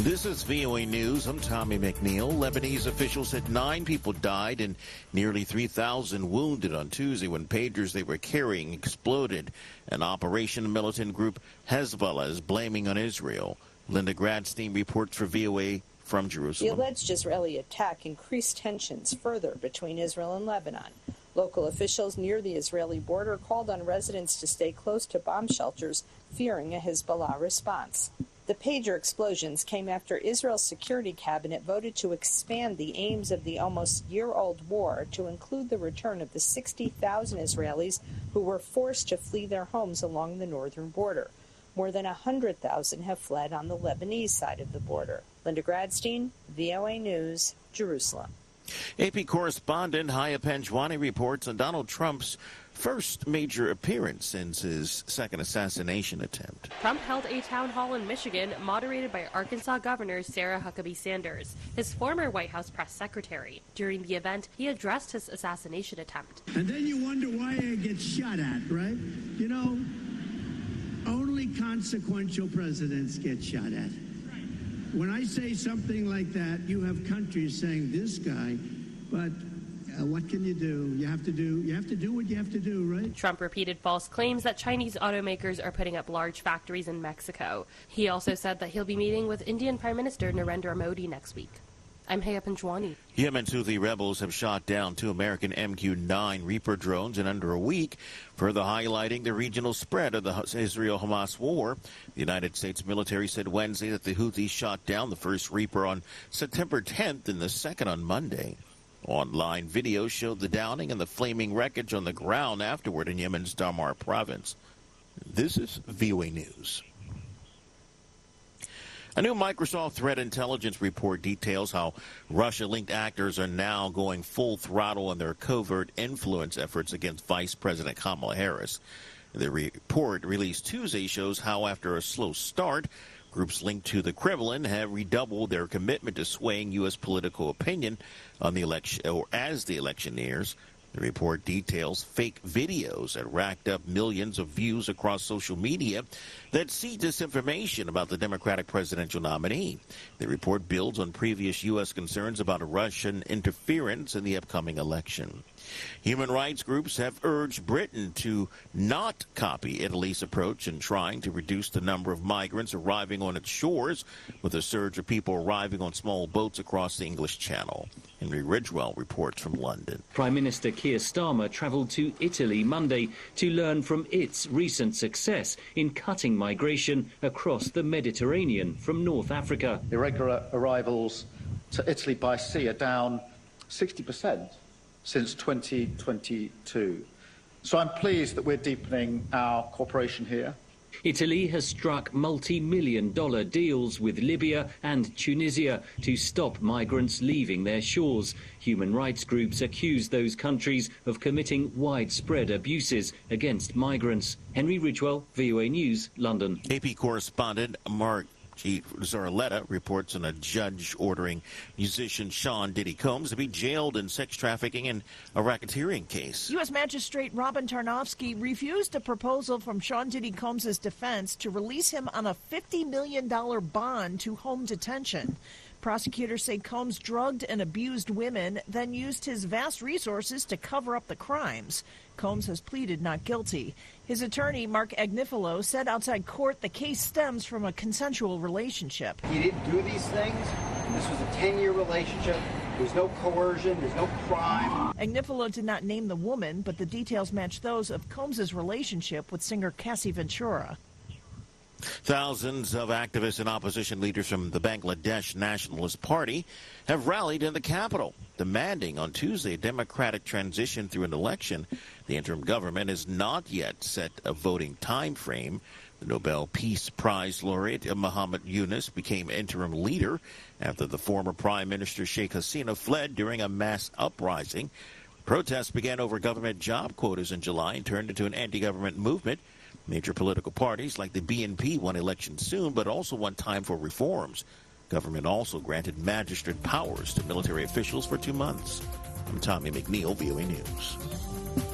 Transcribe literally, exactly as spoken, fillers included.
This is V O A News. I'm Tommy McNeil. Lebanese officials said nine people died and nearly three thousand wounded on Tuesday when pagers they were carrying exploded. An operation militant group Hezbollah is blaming on Israel. Linda Gradstein reports for V O A from Jerusalem. The alleged Israeli attack increased tensions further between Israel and Lebanon. Local officials near the Israeli border called on residents to stay close to bomb shelters, fearing a Hezbollah response. The pager explosions came after Israel's security cabinet voted to expand the aims of the almost year-old war to include the return of the sixty thousand Israelis who were forced to flee their homes along the northern border. More than one hundred thousand have fled on the Lebanese side of the border. Linda Gradstein, V O A News, Jerusalem. A P correspondent Haya Panjwani reports on Donald Trump's first major appearance since his second assassination attempt. Trump held a town hall in Michigan moderated by Arkansas Governor Sarah Huckabee Sanders, his former White House press secretary. During the event, he addressed his assassination attempt. And then you wonder why it gets shot at, right? You know, only consequential presidents get shot at. When I say something like that, you have countries saying this guy, but uh, what can you do? You have to do you have to do what you have to do, right? Trump repeated false claims that Chinese automakers are putting up large factories in Mexico. He also said that he'll be meeting with Indian Prime Minister Narendra Modi next week. I'm Haya Panjwani. Yemen's Houthi rebels have shot down two American M Q nine Reaper drones in under a week, further highlighting the regional spread of the Israel-Hamas war. The United States military said Wednesday that the Houthis shot down the first Reaper on September tenth and the second on Monday. Online videos showed the downing and the flaming wreckage on the ground afterward in Yemen's Damar province. This is V O A News. A new Microsoft threat intelligence report details how Russia-linked actors are now going full throttle in their covert influence efforts against Vice President Kamala Harris. The report released Tuesday shows how, after a slow start, groups linked to the Kremlin have redoubled their commitment to swaying U S political opinion on the election, or as the election nears. The report details fake videos that racked up millions of views across social media that see disinformation about the Democratic presidential nominee. The report builds on previous U S concerns about Russian interference in the upcoming election. Human rights groups have urged Britain to not copy Italy's approach in trying to reduce the number of migrants arriving on its shores, with a surge of people arriving on small boats across the English Channel. Henry Ridgewell reports from London. Prime Minister Keir Starmer travelled to Italy Monday to learn from its recent success in cutting migration across the Mediterranean from North Africa. Irregular arrivals to Italy by sea are down sixty percent since twenty twenty-two. So I'm pleased that we're deepening our cooperation here. Italy has struck multi-million dollar deals with Libya and Tunisia to stop migrants leaving their shores. Human rights groups accuse those countries of committing widespread abuses against migrants. Henry Ridgewell, V O A News, London. A P correspondent Mark G. Zarletta reports on a judge ordering musician Sean Diddy Combs to be jailed in sex trafficking and a racketeering case. U S Magistrate Robin Tarnowski refused a proposal from Sean Diddy Combs' defense to release him on a fifty million dollars bond to home detention. Prosecutors say Combs drugged and abused women, then used his vast resources to cover up the crimes. Combs has pleaded not guilty. His attorney, Mark Agnifilo, said outside court the case stems from a consensual relationship. He didn't do these things. This was a ten-year relationship. There's no coercion. There's no crime. Agnifilo did not name the woman, but the details match those of Combs' relationship with singer Cassie Ventura. Thousands of activists and opposition leaders from the Bangladesh Nationalist Party have rallied in the capital, demanding on Tuesday a democratic transition through an election. The interim government has not yet set a voting time frame. The Nobel Peace Prize laureate Muhammad Yunus became interim leader after the former Prime Minister Sheikh Hasina fled during a mass uprising. Protests began over government job quotas in July and turned into an anti-government movement. Major political parties like the B N P won elections soon, but also want time for reforms. Government also granted magistrate powers to military officials for two months. I'm Tommy McNeil, V O A News.